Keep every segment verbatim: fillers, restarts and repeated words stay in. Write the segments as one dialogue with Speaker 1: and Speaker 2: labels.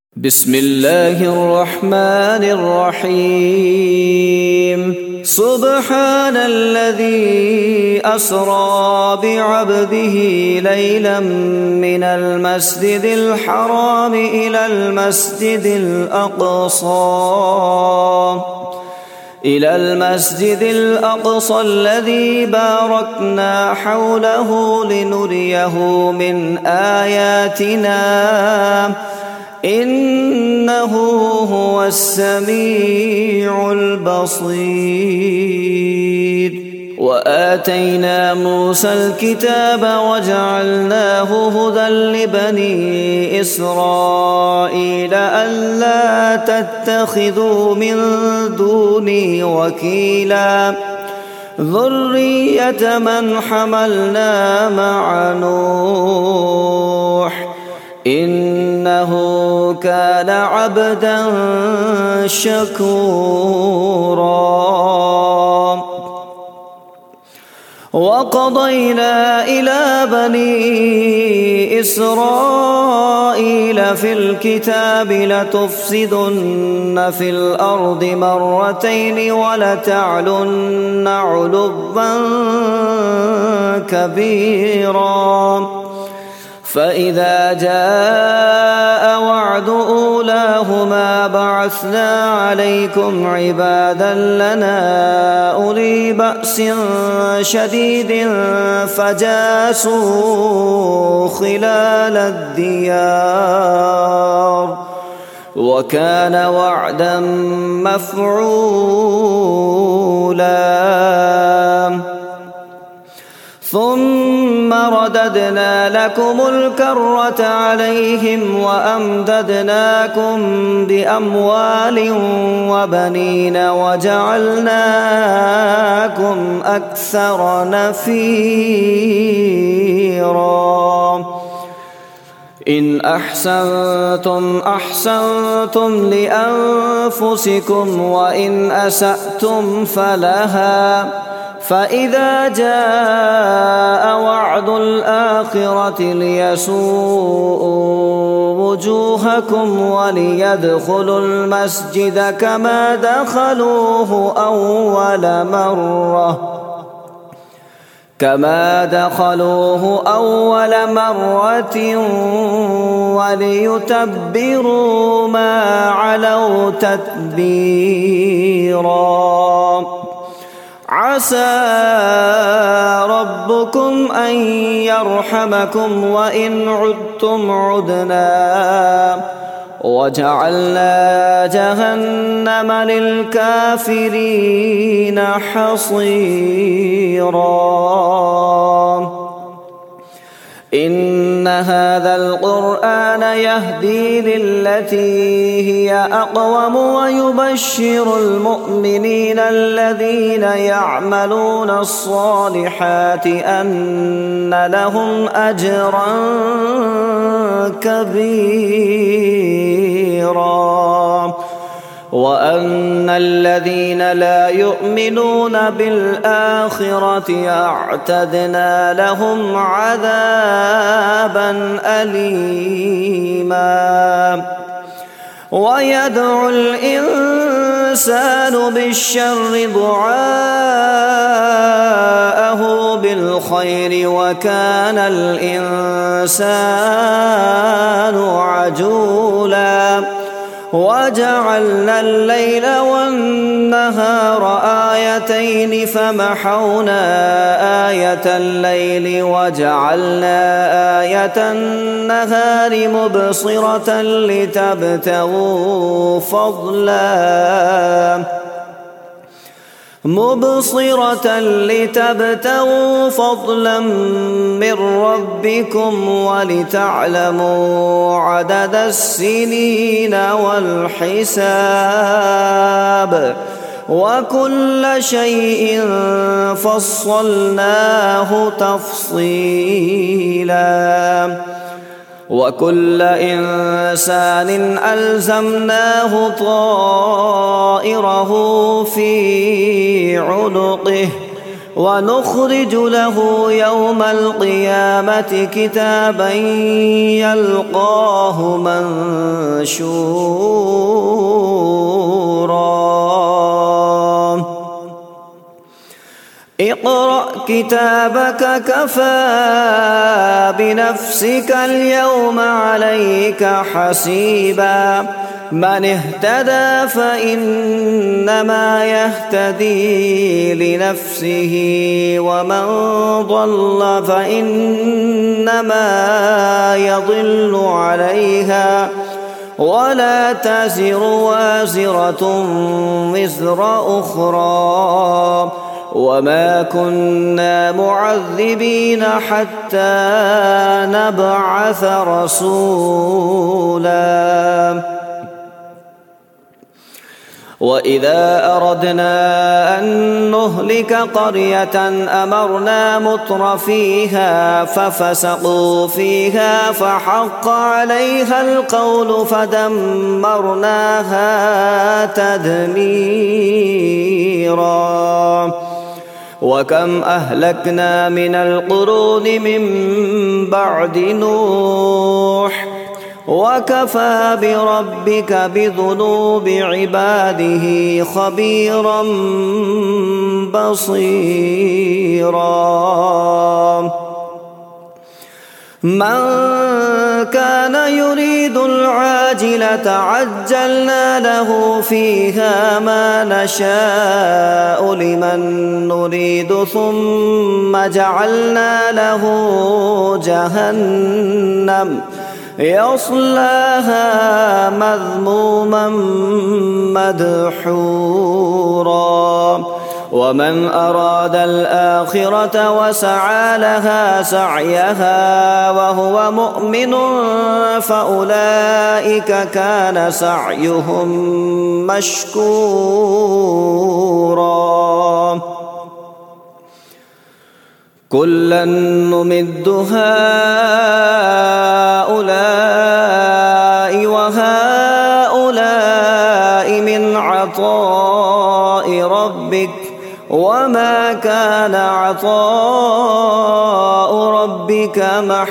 Speaker 1: بسم الله الرحمن الرحيم سبحان الذي أسرى بعبده ليلا من المسجد الحرام إلى المسجد الأقصى إلى المسجد الأقصى الذي باركنا حوله لنريه من آياتنا إنه هو السميع البصير وآتينا موسى الكتاب وجعلناه هدى لبني إسرائيل ألا تتخذوا من دوني وكيلا ذرية من حملنا مع نوح إنه كان عبدا شكورا وقضينا إلى بني إسرائيل في الكتاب لتفسدن في الأرض مرتين ولتعلن علوا كبيرا فإذا جاء وعد أولاهما بعثنا عليكم عبادا لنا أولي بأس شديد فجاسوا خلال الديار وكان وعدا مفعولا ثم رددنا لكم الكرة عليهم وأمددناكم بأموال وبنين وجعلناكم أكثر نفيرا إن أحسنتم أحسنتم لأنفسكم وإن أسأتم فلها فإذا جاء وعد الآخرة ليسوءوا وجوهكم وليدخلوا المسجد كما دخلوه أول مرة كما دخلوه أول مرة وليتبروا ما علوا تتبيرا عسى ربكم أن يرحمكم وإن عدتم عدنا وجعلنا جهنم للكافرين حصيرا إن هذا القرآن يهدي للتي هي أقوم ويبشر المؤمنين الذين يعملون الصالحات أن لهم أجرا كبيرا وأن الذين لا يؤمنون بالآخرة أعتدنا لهم عذابا أليما ويدعو الإنسان بالشر دعاءه بالخير وكان الإنسان عجولا وجعلنا الليل والنهار آيتين فمحونا آية الليل وجعلنا آية النهار مبصرة لتبتغوا فضلا مبصرة لتبتغوا فضلا من ربكم ولتعلموا عدد السنين والحساب وكل شيء فصلناه تفصيلا وكل إنسان ألزمناه طائره في عنقه ونخرج له يوم القيامة كتابا يلقاه منشورا اقرأ كتابك كفى بنفسك اليوم عليك حسيبا من اهتدى فإنما يهتدي لنفسه ومن ضل فإنما يضل عليها ولا تزر وازرة وزر أخرى وما كنا معذبين حتى نبعث رسولا وإذا أردنا أن نهلك قرية أمرنا متر فيها ففسقوا فيها فحق عليها القول فدمرناها تدميرا وكم أهلكنا من القرون من بعد نوح وكفى بربك بذنوب عباده خبيرا بصيرا من كان يريد العاجلة عجلنا له فيها ما نشاء لمن نريد ثم جعلنا له جهنم يصلاها مذموما مدحورا ومن أراد الآخرة وسعى لها سعيها وهو مؤمن فأولئك كان سعيهم مشكورا كلا نمد هؤلاء وهؤلاء من عطاء ربك وما كان عطاء ربك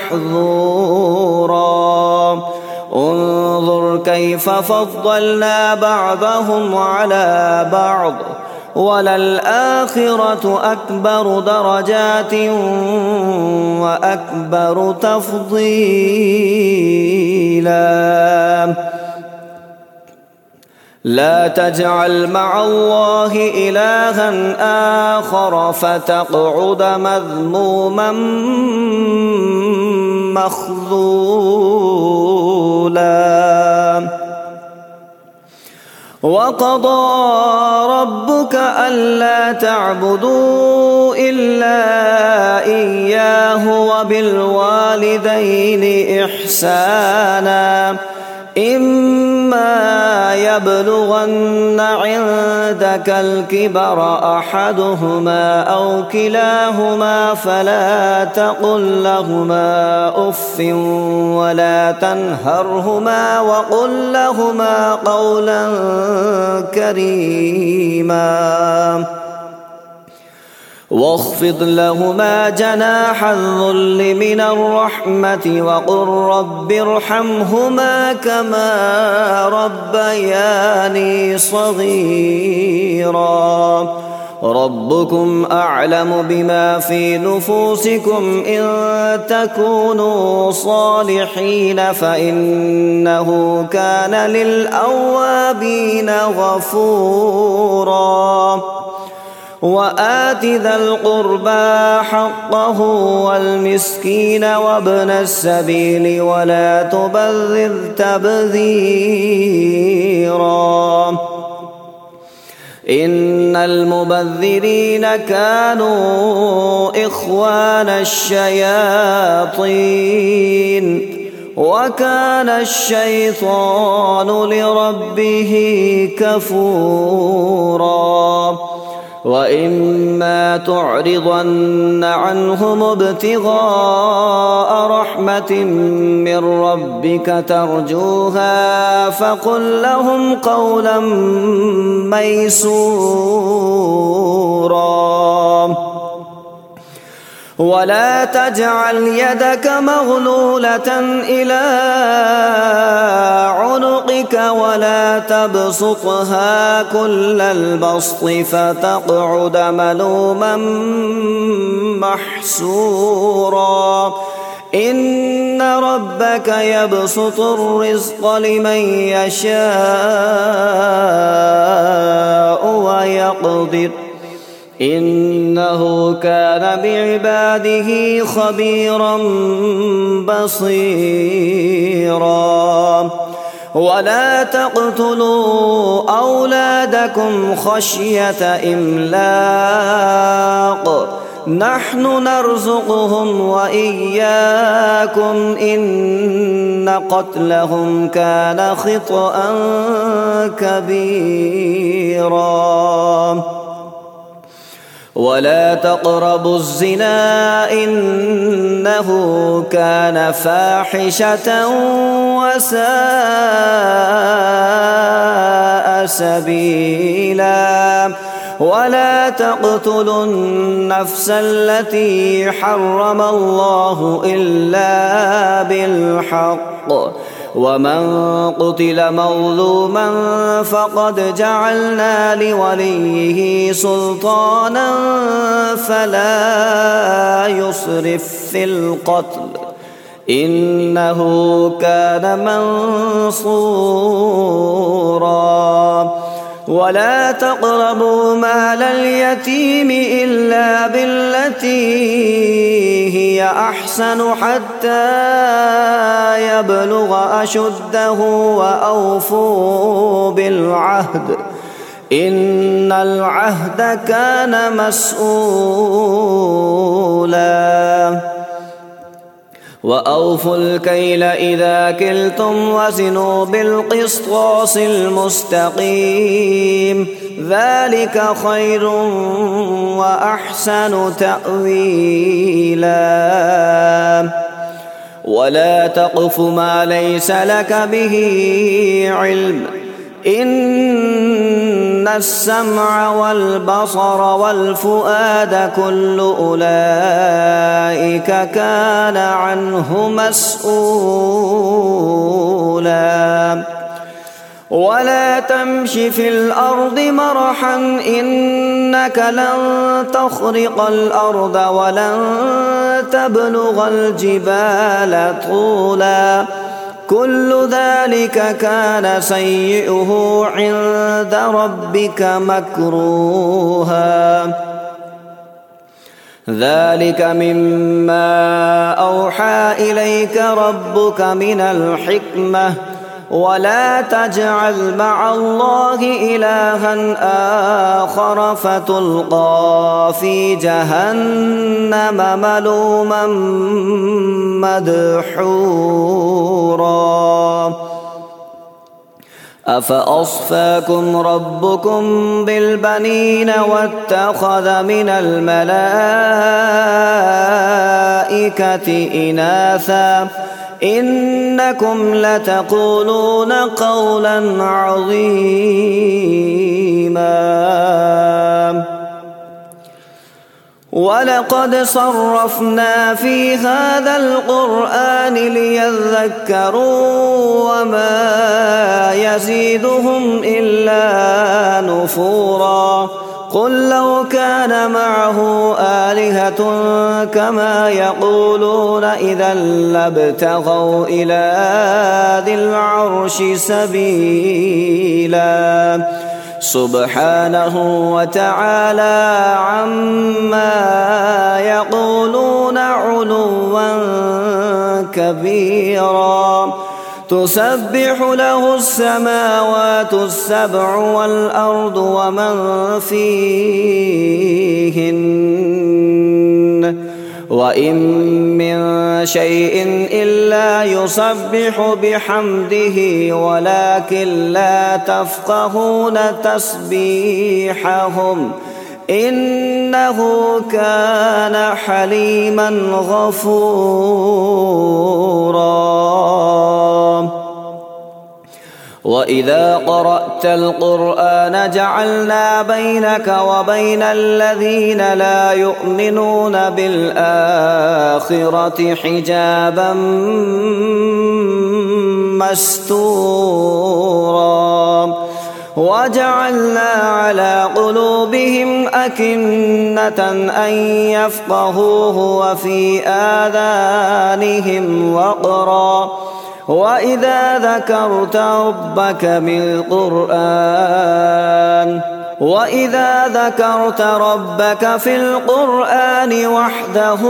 Speaker 1: محظورا انظر كيف فضلنا بعضهم على بعض وللآخرة أكبر درجات وأكبر تفضيلا لا تجعل مع الله إلها آخر فتقعد مذموما مخذولا وقضى ربك ألا تعبدوا إلا إياه وبالوالدين إحسانا إما يبلغن عندك الكبر أحدهما أو كلاهما فلا تقل لهما أف ولا تنهرهما وقل لهما قولا كريما واخفض لهما جناح الذل من الرحمة وقل رب ارحمهما كما ربياني صغيرا ربكم أعلم بما في نفوسكم إن تكونوا صالحين فإنه كان للأوابين غفورا وآت ذا القربى حقه والمسكين وابن السبيل ولا تبذر تبذيرا إن المبذرين كانوا إخوان الشياطين وكان الشيطان لربه كفورا وإما تعرضن عنهم ابتغاء رحمة من ربك ترجوها فقل لهم قولا ميسورا ولا تجعل يدك مغلولة إلى عنقك ولا تبسطها كل البسط فتقعد ملوما محسورا إن ربك يبسط الرزق لمن يشاء ويقدر إنه كان بعباده خبيرا بصيرا ولا تقتلوا أولادكم خشية إملاق نحن نرزقهم وإياكم إن قتلهم كان خطأ كبيرا ولا تقربوا الزنا إنه كان فاحشة وساء سبيلا ولا تقتلوا النفس التي حرم الله إلا بالحق ومن قتل مظلوما فقد جعلنا لوليه سلطانا فلا يسرف في القتل إنه كان منصورا ولا تقربوا مال اليتيم إلا بالتي هي أحسن حتى يبلغ أشده وأوفوا بالعهد إن العهد كان مسؤولا وأوفوا الكيل إذا كلتم وزنوا بالقسطاس المستقيم ذلك خير وأحسن تأويلا ولا تقف ما ليس لك به علم إن السمع والبصر والفؤاد كل أولئك كان عنه مسؤولا ولا تمش في الأرض مرحا إنك لن تخرق الأرض ولن تبلغ الجبال طولا كل ذلك كان سيئه عند ربك مكروها ذلك مما أوحى إليك ربك من الحكمة ولا تجعل مع الله إلها آخر فتلقى في جهنم ملوما مدحورا أفأصفاكم ربكم بالبنين واتخذ من الملائكة إناثا إنكم لتقولون قولا عظيما ولقد صرفنا في هذا القرآن ليذكروا وما يزيدهم إلا نفورا قل لو كان معه آلهة كما يقولون إذا لابتغوا إلى ذي العرش سبيلا سبحانه وتعالى عما يقولون علوا كبيرا تسبح له السماوات السبع والأرض ومن فيهن وإن من شيء إلا يسبح بحمده ولكن لا تفقهون تسبيحهم إنه كان حليما غفورا وإذا قرأت القرآن جعلنا بينك وبين الذين لا يؤمنون بالآخرة حجابا مستورا وجعلنا على قلوبهم أكنة أن يفقهوه وفي آذانهم وقرا وإذا ذكرت ربك بالقرآن وإذا ذكرت ربك في القرآن وحده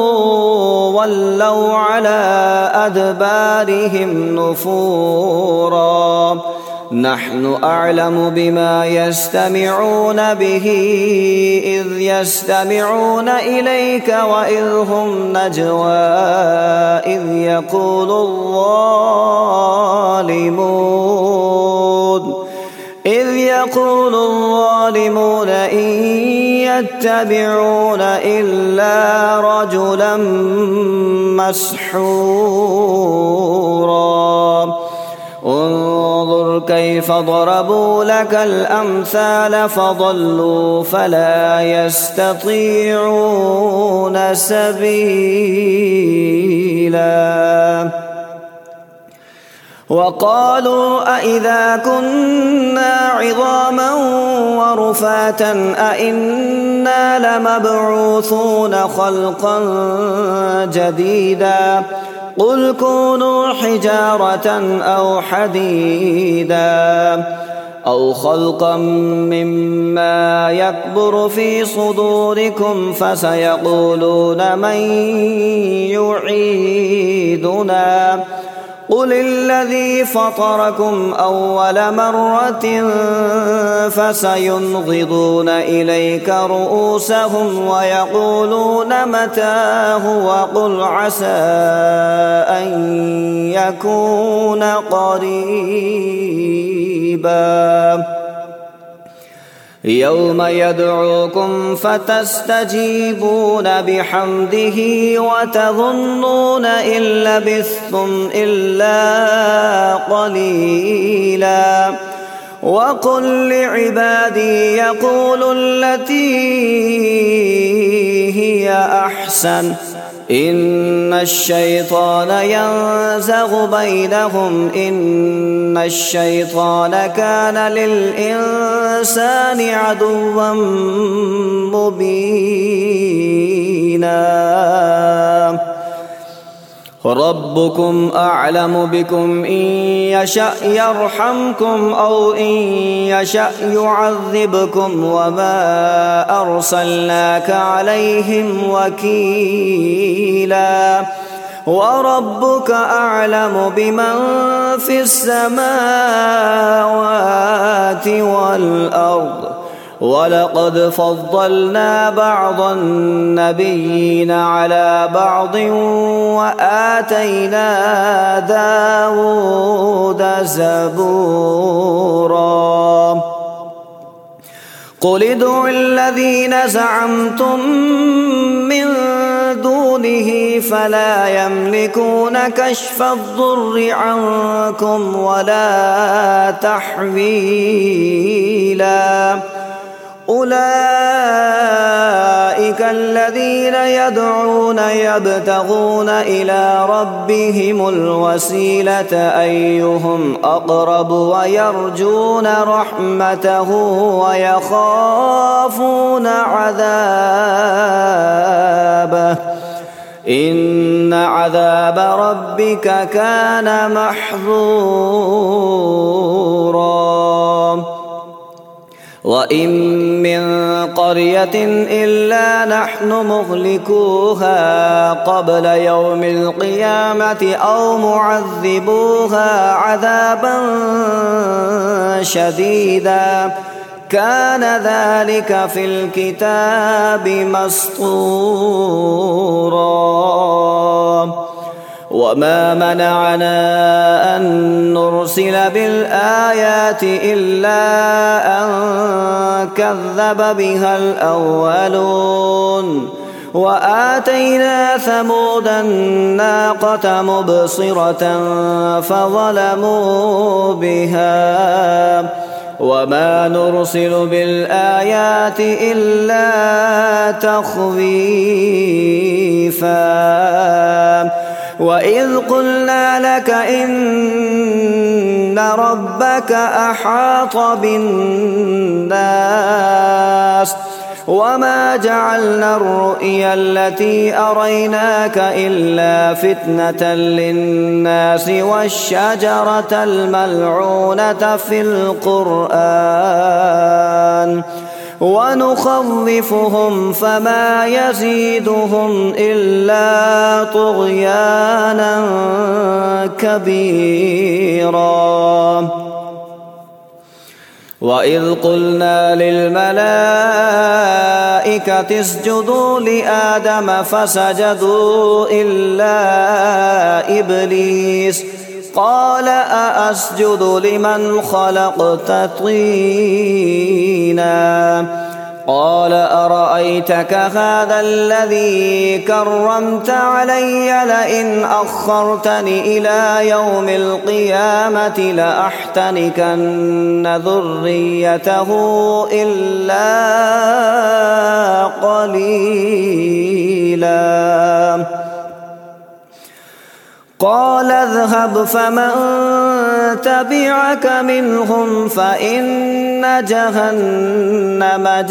Speaker 1: ولوا على أدبارهم نفورا نحن أعلم بما يستمعون به إذ يستمعون إليك وإذ هم نجوى إذ يقول الظالمون إذ يقول الظالمون إن يتبعون إلا رجلا مسحورا انظر كيف ضربوا لك الأمثال فضلوا فلا يستطيعون سبيلا وقالوا أإذا كنا عظاما ورفاتا أإنا لمبعوثون خلقا جديدا قل كونوا حجارة أو حديدا أو خلقا مما يكبر في صدوركم فسيقولون من يعيدنا قل الذي فطركم أول مرة فسينغضون إليك رؤوسهم ويقولون متاه وقل عسى أن يكون قريبا يوم يدعوكم فتستجيبون بحمده وتظنون إن لبثتم إلا قليلا وقل لعبادي يقولوا التي هي أحسن إن الشيطان ينزغ بينهم إن الشيطان كان للإنسان عدوا مبينا ربكم أعلم بكم إن يشأ يرحمكم أو إن يشأ يعذبكم وما أرسلناك عليهم وكيلا وربك أعلم بمن في السماوات والأرض ولقد فضلنا بعض النبيين على بعض وآتينا داود زبورا قل ادعوا الذين زعمتم من دونه فلا يملكون كشف الضر عنكم ولا تحويلا أولئك الذين يدعون يبتغون إلى ربهم الوسيلة أيهم أقرب ويرجون رحمته ويخافون عذابه إن عذاب ربك كان محذورا وإن من قرية إلا نحن مهلكوها قبل يوم القيامة أو معذبوها عذابا شديدا كان ذلك في الكتاب مسطورا وما منعنا أن نرسل بالآيات إلا أن كذب بها الأولون وآتينا ثمود الناقة مبصرة فظلموا بها وما نرسل بالآيات إلا تخويفا وإذ قلنا لك إن ربك أحاط بالناس وما جعلنا الرؤيا التي أريناك إلا فتنة للناس والشجرة الملعونة في القرآن ونخوفهم فما يزيدهم إلا طغيانا كبيرا وإذ قلنا للملائكة اسجدوا لآدم فسجدوا إلا إبليس قال أأسجد لمن خلقت طينا قال أرأيتك هذا الذي كرمت علي لئن أخرتني إلى يوم القيامة لأحتنكن ذريته إلا قليلا قال اذهب فمن تبعك منهم فإن جهنم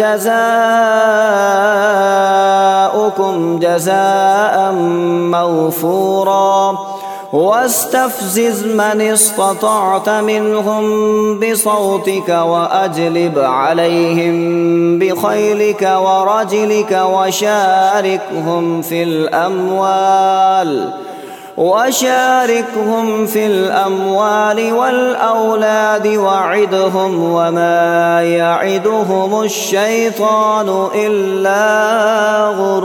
Speaker 1: جزاؤكم جزاء موفورا واستفزز من استطعت منهم بصوتك وأجلب عليهم بخيلك ورجلك وشاركهم في الأموال وشاركهم في الأموال والأولاد وعدهم وما يعدهم الشيطان إلا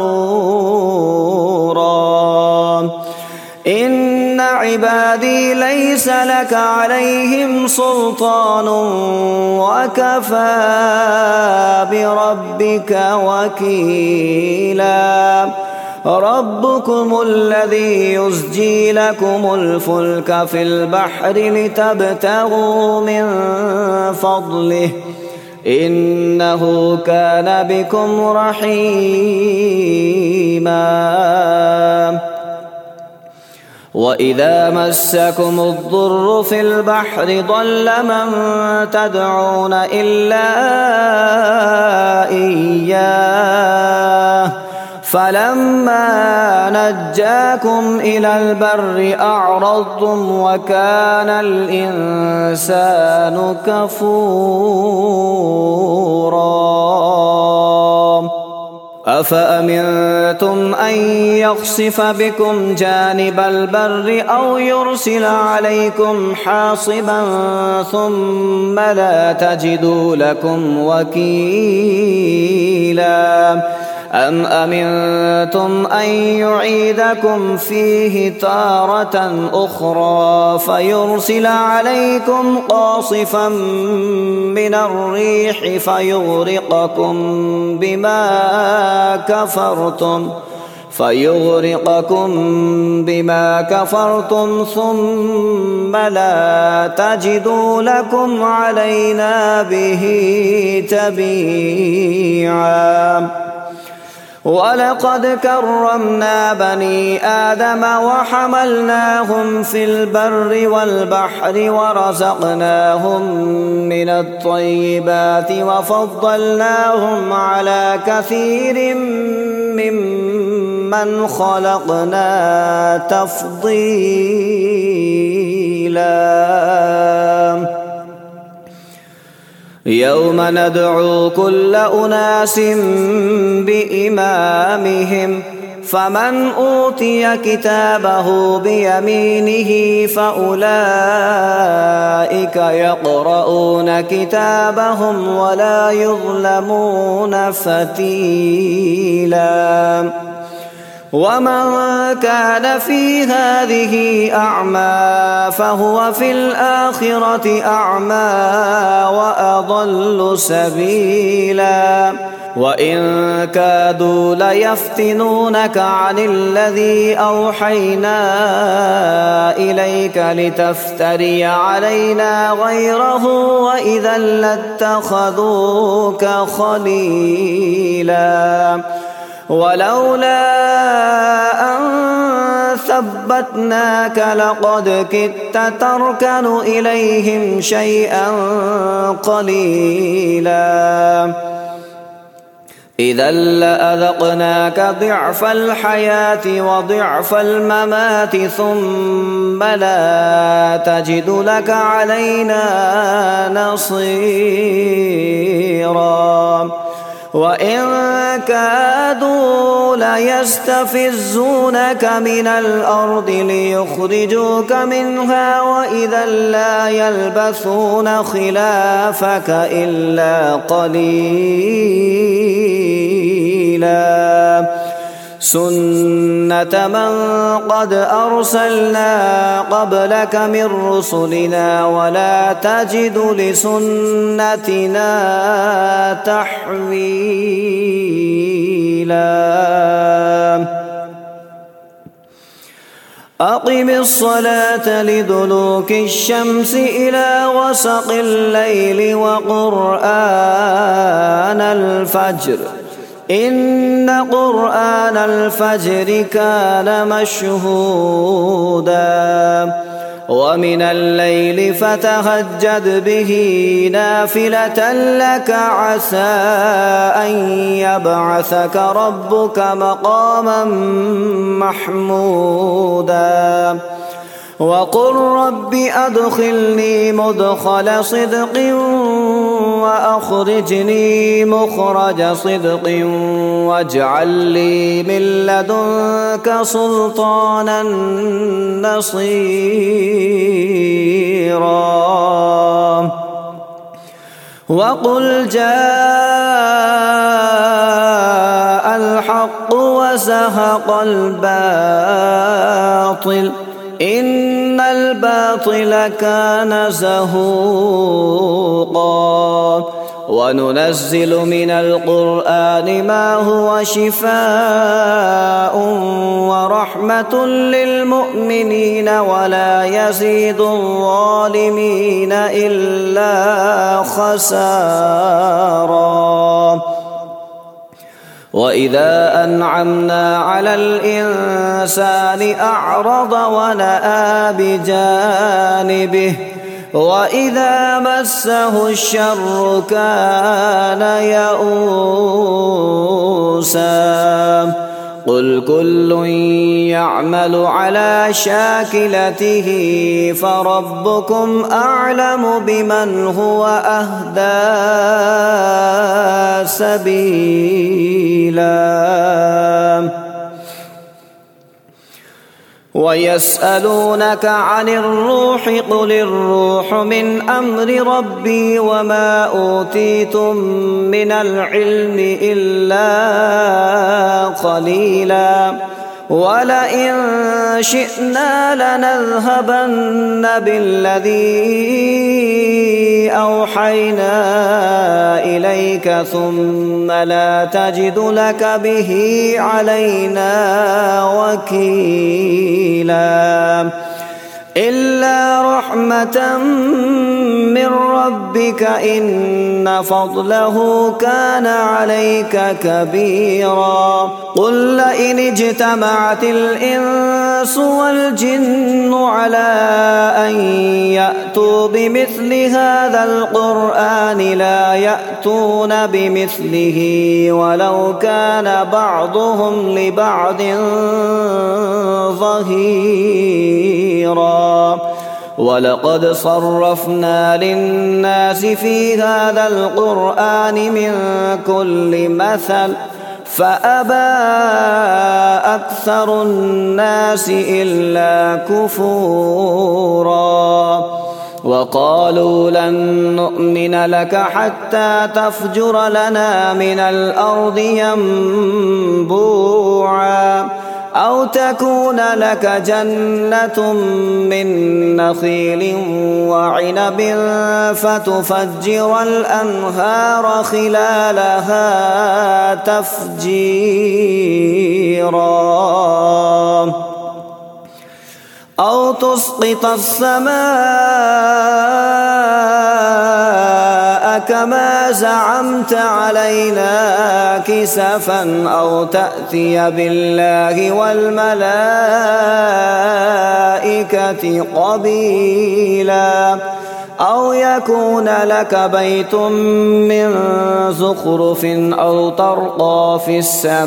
Speaker 1: غرورا إن عبادي ليس لك عليهم سلطان وكفى بربك وكيلا ربكم الذي يزجي لكم الفلك في البحر لتبتغوا من فضله إنه كان بكم رحيما وإذا مسكم الضر في البحر ضل من تدعون إلا إياه فلما نجاكم إلى البر أعرضتم وكان الإنسان كفورا أفأمنتم أن يخسف بكم جانب البر أو يرسل عليكم حاصبا ثم لا تجدوا لكم وكيلا أم أمنتم أن يعيدكم فيه تارة أخرى فيرسل عليكم قاصفا من الريح فيغرقكم بما كفرتم فيغرقكم بما كفرتم ثم لا تجدوا لكم علينا به تبيعا ولقد كرمنا بني آدم وحملناهم في البر والبحر ورزقناهم من الطيبات وفضلناهم على كثير ممن خلقنا تفضيلا يوم ندعو كل أناس بإمامهم فمن أوتي كتابه بيمينه فأولئك يقرؤون كتابهم ولا يظلمون فتيلا ومن كان في هذه أعمى فهو في الآخرة أعمى وأضل سبيلا وإن كادوا ليفتنونك عن الذي أوحينا إليك لتفتري علينا غيره وإذا لاتخذوك خليلا ولولا أن ثبتناك لقد كدت تركن إليهم شيئا قليلا إذا لأذقناك ضعف الحياة وضعف الممات ثم لا تجد لك علينا نصيرا وإن كادوا ليستفزونك من الأرض ليخرجوك منها وإذا لا يلبثون خلافك إلا قليلا سنة من قد أرسلنا قبلك من رسلنا ولا تجد لسنتنا تحويلا أقم الصلاة لدلوك الشمس إلى غسق الليل وقرآن الفجر إن قرآن الفجر كان مشهودا ومن الليل فتهجد به نافلة لك عسى أن يبعثك ربك مقاما محمودا وقل رب أدخلني مدخل صدق وأخرجني مخرج صدق واجعل لي من لدنك سلطانا نصيرا وقل جاء الحق وزهق الباطل إن الباطل كان زهوقا وننزل من القرآن ما هو شفاء ورحمة للمؤمنين ولا يزيد الظالمين إلا خسارا وإذا أنعمنا على الإنسان أعرض ونأى بجانبه وإذا مسه الشر كان يئوسا قل كل يعمل على شاكلته فربكم أعلم بمن هو أهدى سبيلا ويسألونك عن الروح قل الروح من أمر ربي وما أوتيتم من العلم إلا قليلا ولئن شئنا لنذهبن بالذي أوحينا إليك ثم لا تجد لك به علينا وكيلا إلا رحمة من ربك إن فضله كان عليك كبيرا قل لئن اجتمعت الإنس والجن على أن يأتوا بمثل هذا القرآن لا يأتون بمثله ولو كان بعضهم لبعض ظهيرا ولقد صرفنا للناس في هذا القرآن من كل مثل فأبى أكثر الناس إلا كفورا وقالوا لن نؤمن لك حتى تفجر لنا من الأرض ينبوعا أو تكون لك جنة من نخيل وعنب فتفجر الأنهار خلالها تفجيرا أو تسقط السماء كما زعمت علينا كسفا أو تأتي بالله والملائكة قبيلا أو يكون لك بيت من زخرف أو ترقى في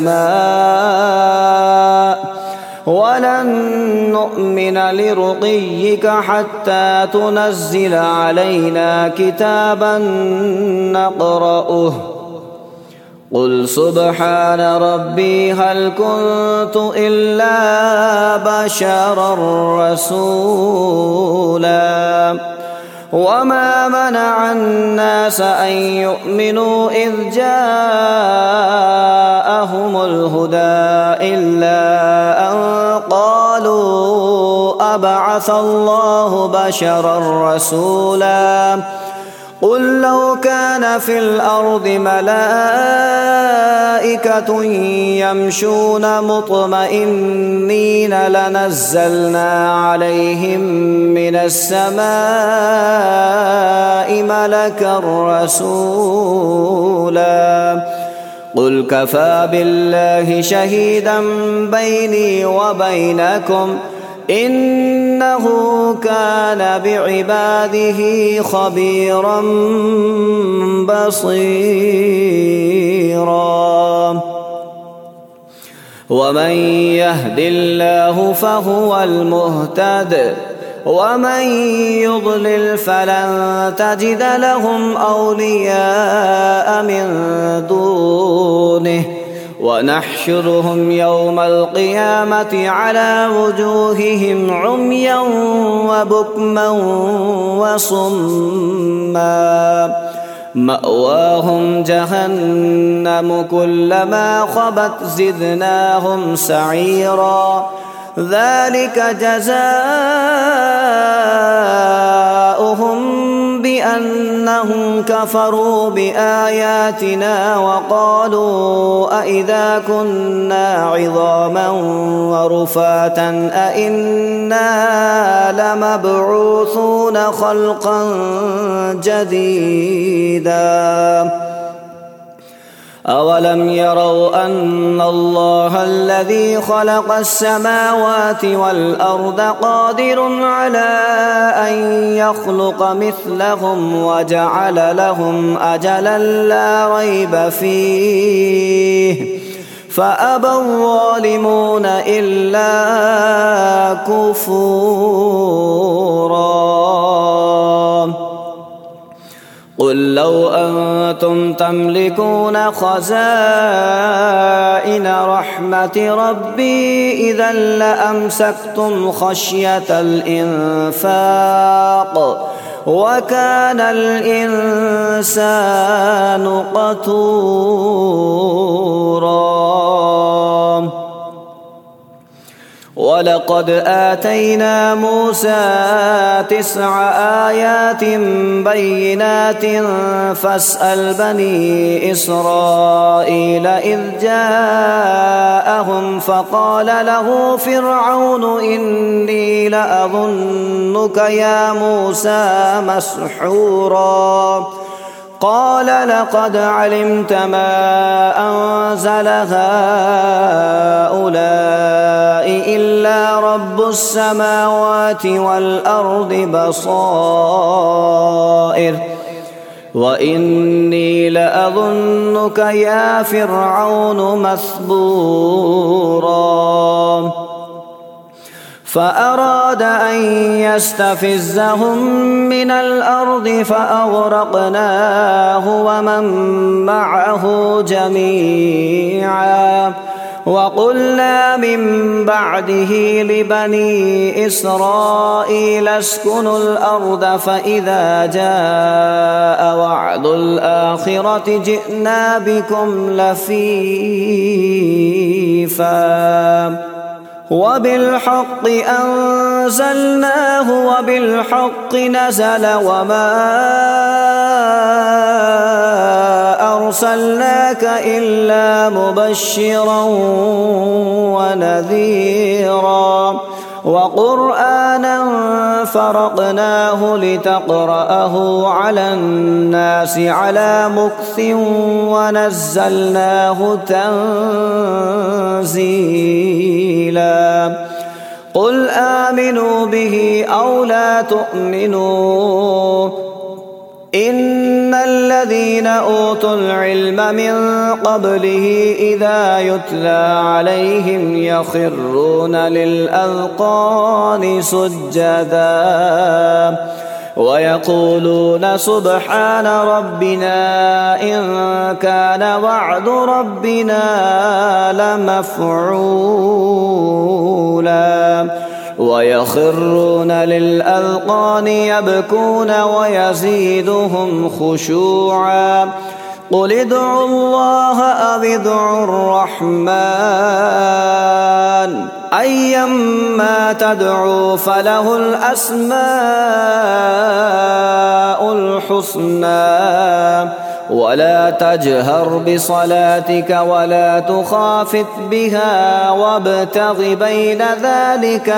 Speaker 1: السماء ولن نؤمن لرقيك حتى تنزل علينا كتابا نقرأه قل سبحان ربي هل كنت إلا بشرا رسولا وما منع الناس أن يؤمنوا إذ جاءهم الهدى إلا أن قالوا أبعث الله بشرا رسولا قل لو كان في الأرض ملائكة يمشون مطمئنين لنزلنا عليهم من السماء ملكا رسولا قل كفى بالله شهيدا بيني وبينكم إنه كان بعباده خبيرا بصيرا ومن يهد الله فهو المهتد ومن يضلل فلن تجد لهم أولياء من دونه ونحشرهم يوم القيامة على وجوههم عميا وبكما وصما مأواهم جهنم كلما خبت زدناهم سعيرا ذلك جزاؤهم بأنهم كفروا بآياتنا وقالوا أئذا كنا عظاما ورفاتا أئنا لمبعوثون خلقا جديدا أولم يروا أن الله الذي خلق السماوات والأرض قادر على أن يخلق مثلهم وجعل لهم أجلا لا ريب فيه فأبى الظالمون إلا كفورا قل لو أنتم تملكون خزائن رحمة ربي إذا لأمسكتم خشية الإنفاق وكان الإنسان قتورا ولقد آتينا موسى تسع آيات بينات فاسأل بني إسرائيل إذ جاءهم فقال له فرعون إني لأظنك يا موسى مسحورا قال لقد علمت ما أنزل هؤلاء إلا رب السماوات والأرض بصائر وإني لأظنك يا فرعون مثبورا فأراد أن يستفزهم من الأرض فأغرقناه ومن معه جميعا وقلنا من بعده لبني إسرائيل اسكنوا الأرض فإذا جاء وعد الآخرة جئنا بكم لفيفا وبالحق أنزلناه وبالحق نزل وما أرسلناك إلا مبشرا ونذيرا وقرآنا فرقناه لتقرأه على الناس على مكث ونزلناه تنزيلا قل آمنوا به أو لا تؤمنوا إن الذين أوتوا العلم من قبله إذا يتلى عليهم يخرون للأذقان سجدا ويقولون سبحان ربنا إن كان وعد ربنا لمفعولا ويخرون للأذقان يبكون ويزيدهم خشوعا قل ادعوا الله أو ادعوا الرحمن أيما تدعوا فله الأسماء الحسنى ولا تجهر بصلاتك ولا تخافت بها وابتغ بين ذلك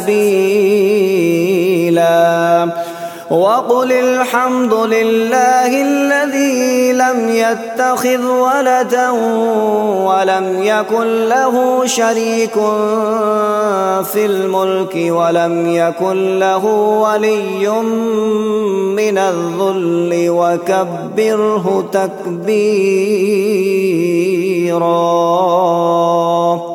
Speaker 1: سبيلا وقل الحمد لله الذي لم يتخذ ولدا ولم يكن له شريك في الملك ولم يكن له ولي من الذل وكبره تكبيرا.